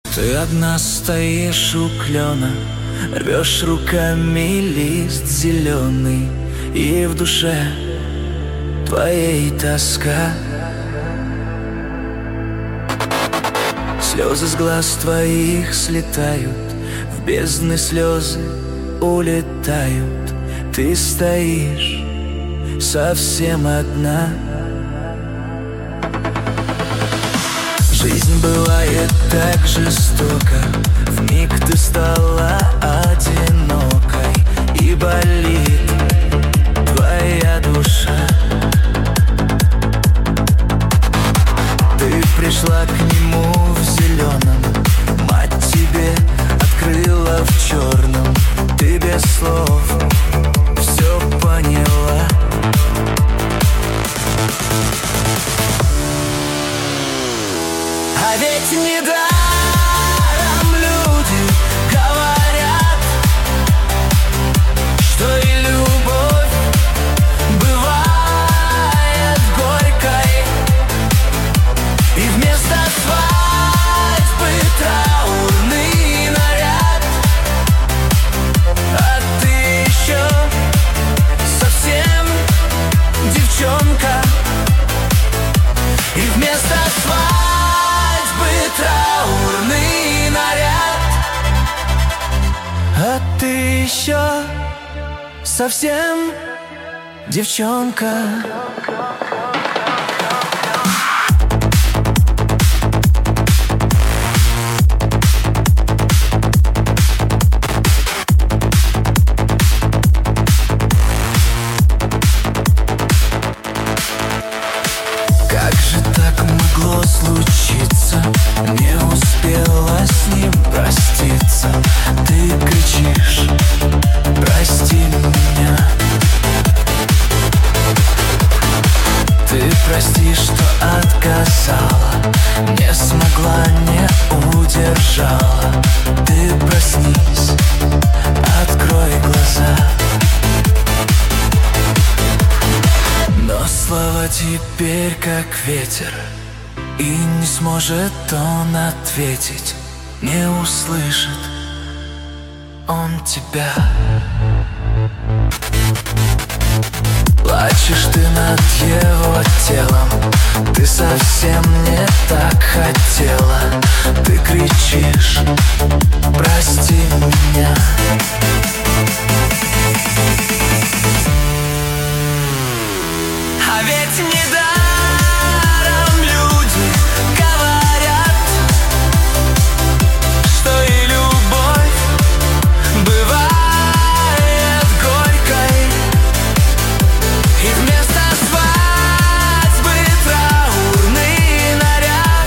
Ты одна стоишь у клена, рвешь руками лист зеленый, и в душе твоей тоска. Слезы с глаз твоих слетают, в бездны слезы улетают. Ты стоишь совсем одна. Жизнь бывает так жестока, вмиг ты стала одинокой, и болит твоя душа. Ты пришла к нему в зеленом, мать тебе открыла в черном. Ты без слов все поняла. А ведь недаром люди говорят, что и любовь бывает горькой, и вместо свадьбы траурный наряд. А ты еще совсем девчонка, и вместо свадьбы траурный наряд. А ты еще совсем девчонка. Как же так могло случиться? Не успела с ним проститься. Ты кричишь: прости меня. Ты прости, что отказала, не смогла, не удержала. Ты проснись, открой глаза. Но слова теперь как ветер, и не сможет он ответить, не услышит он тебя. Плачешь ты над его телом, ты совсем не так хотела. Ты кричишь: прости меня. А ведь недаром люди говорят, что и любовь бывает горькой, и вместо свадьбы траурный наряд.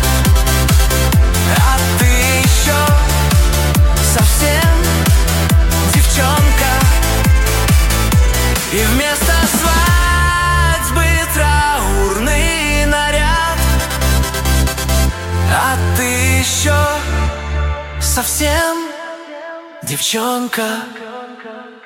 А ты еще совсем девчонка, и вместо свадьбы траурный наряд. А ты еще совсем девчонка.